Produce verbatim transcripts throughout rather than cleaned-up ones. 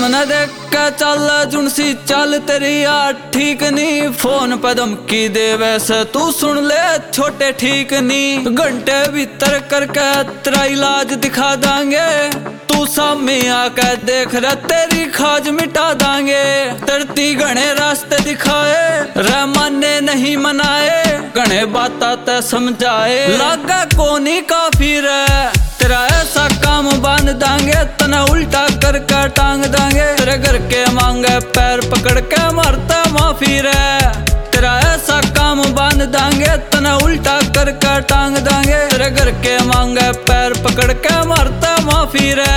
तने देख के चल जुनसी चाल तेरी यार ठीक नहीं। फोन पे धमकी दे वैसे तू सुन ले छोटे ठीक नहीं। घंटे भीतर करके तेरा इलाज दिखा देंगे। तू सामने आके देख रहा तेरी खाज मिटा देंगे। तरती घने रास्ते दिखाए रहमान ने नहीं मनाए। घने बाता ते समझाए लागा कोनी काफी रे। तेरा ऐसा काम बांध देंगे तना उल्टा करके टांग देंगे। तेरे घर के मांगे पैर पकड़ के मारता माफी रे। तेरा ऐसा काम बांध देंगे तना उल्टा करके टांग देंगे। तेरे घर के मांगे पैर पकड़ के मारता माफी रे।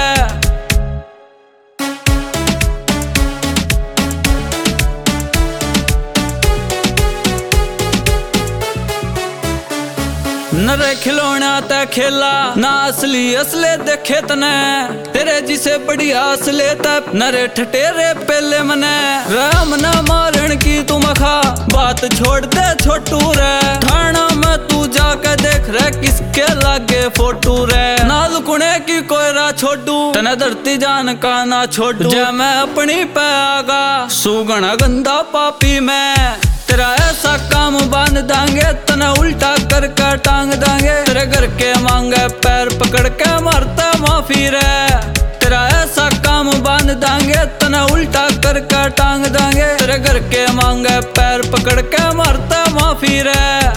नरे खिलौना ते खेला ना असली असले देखे तने। तेरे जिसे बढ़िया असले तब नरे ठटेरे पहले मने। राम ना मारण की तू मखा बात छोड़ दे छोटू रे। थाना में तू जाके देख रे किसके लागे फोटू रे। नाल कुने की कोयरा छोटू तने धरती जान का ना छोटू। जय मैं अपनी पे आगा सुगना गंदा पापी मैं। तेरा ऐसा काम बांध देंगे तना उल्टा करके टांग देंगे। तेरे घर के मांगे पैर पकड़ के मारता माफी रे। तेरा ऐसा काम बांध देंगे तना उल्टा करके टांग देंगे। तेरे घर के मांगे पैर पकड़ के मारता माफी रे।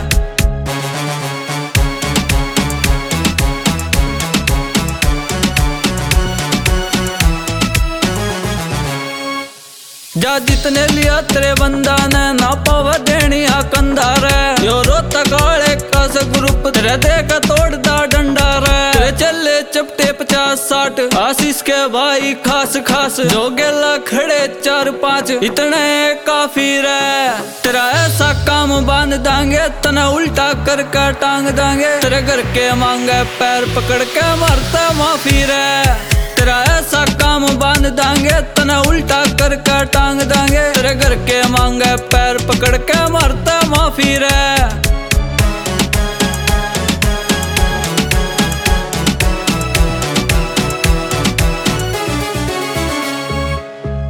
जा जितने लिया तेरे बंदा ने ना पावा देनी आ कंधा रे। यो रोता काले का से ग्रुप तेरे देखा तोड़दा डंडा रे। तेरे चले चपटे पचास साठ आशीष के भाई खास खास। जो गेला खड़े चार पांच इतने काफी रे। तेरा ऐसा काम बांध देंगे तना उल्टा करके टांग देंगे। तेरे घर के मांगे पैर पकड़ के मारता माफी रे। तेरा ऐसा काम बांध देंगे तना उल्टा करके टांग देंगे। तेरे घर के मांगे पैर पकड़ के मारता माफी रे।